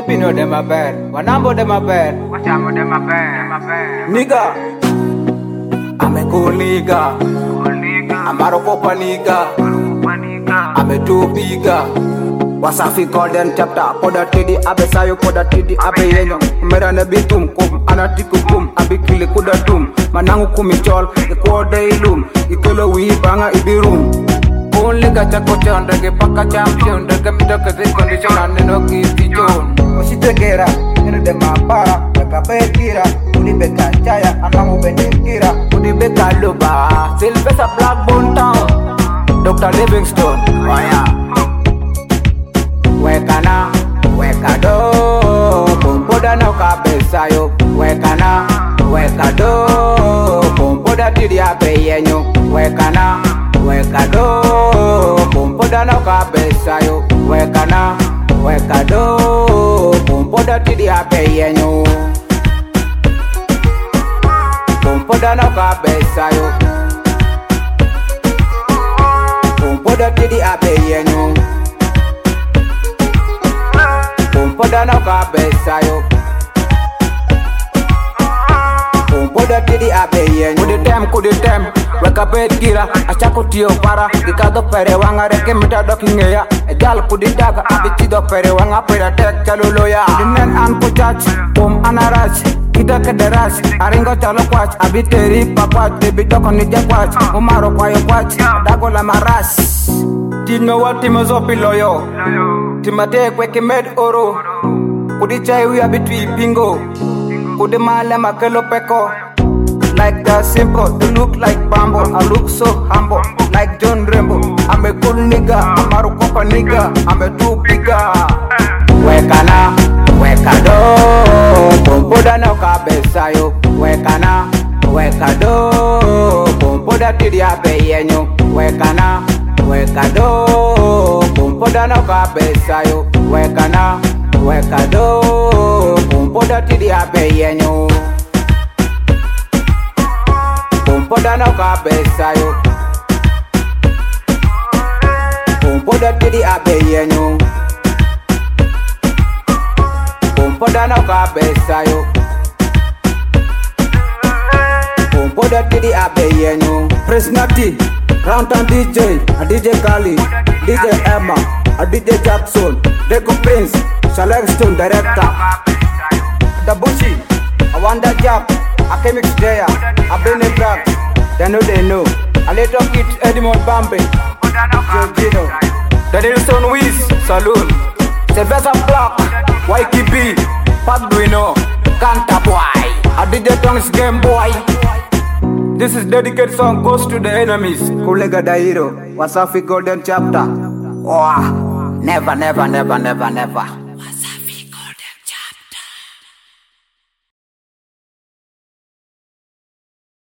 Pino de my bed, Wanambo de my bed, Wachamo de my bed. nigga. I'm a cool nigga. I'm a rokopa nigga. I'm a too bigger. Wasafi golden chapter, poda tidi abe sayo, poda tidi abe yenyo. Mera ne bitum kum, anatiku kum, abi kili kuda tum. Manangu kumichol, ikode ilum, ikelo wi banga ibirum. Only gacha kocha ndege paka champion, ndege mitaka zi condition aneno kiti John. Oshite gera, nene de mabara, beka bekira, udi beka chaya, anangu benekira, udi beka luba. Silvesa Blackbone Town, Dr. Livingstone, waya. Wekana, wekado, pompoda no kabesa yo. Wekana, wekado, pompoda tidi abe yenyo. Wekana, wekado, pompoda no kabesa yo. Wekana, wekado, pompoda tidi abe yenyo. Pompoda no kabesa yo. Pompoda tidi abe yenyo. Pompoda no kabesa yo. Pompoda tidi abe yenyo. Kuditem, weka bed gira, achako tiyo para. Dikado pere wanga reke mita dokingeya. Ejal kudidaga, abitido pere wanga pera tek chaloloya. Dinen an kuchach, anarach. Kita kederach, aringo chalo kwach. Abiteri papach, debi doko nije kwach. Umaro kwayo kwach, dago la maras. Tino watimo zopi loyo. Timate kweke med oro. Kudi chai we abitui pingo. Kudi male makelo peko. Like that simple, you look like Bambo. I look so humble, like John Rambo. I'm a cool nigga, I'm a rokopa nigga. I'm a too bigger. Wekana, wekado, pompoda no kabesa yo. Wekana, wekado, pompoda tidi abe yenyo. Wekana, wekado, pompoda no kabesa yo. Wekana, wekado, pompoda tidi abe yenyo. Pompoda no kabesa yo. Pompoda tidi abe yenyo. Pompoda no kabesa yo. Pompoda tidi abe yenyo. Prince Nati, Roundtown DJ, a DJ Kali, DJ Emma, a DJ Jackson, Deco Prince, Selection Director, The Bushy, a Wanda Jack, a Chemix Daya, a Bene Black, they know, a little kid Edmond Bambi, Georgino, the Nelson Wiz, Saloon, Sylvester Black, YKB, Pat Duino, Kanta Boy, a DJ Tongues Game Boy. This is dedicated song goes to the enemies. Kulega Dairo, Wasafi Golden Chapter. Oh, never, never, never, never, never.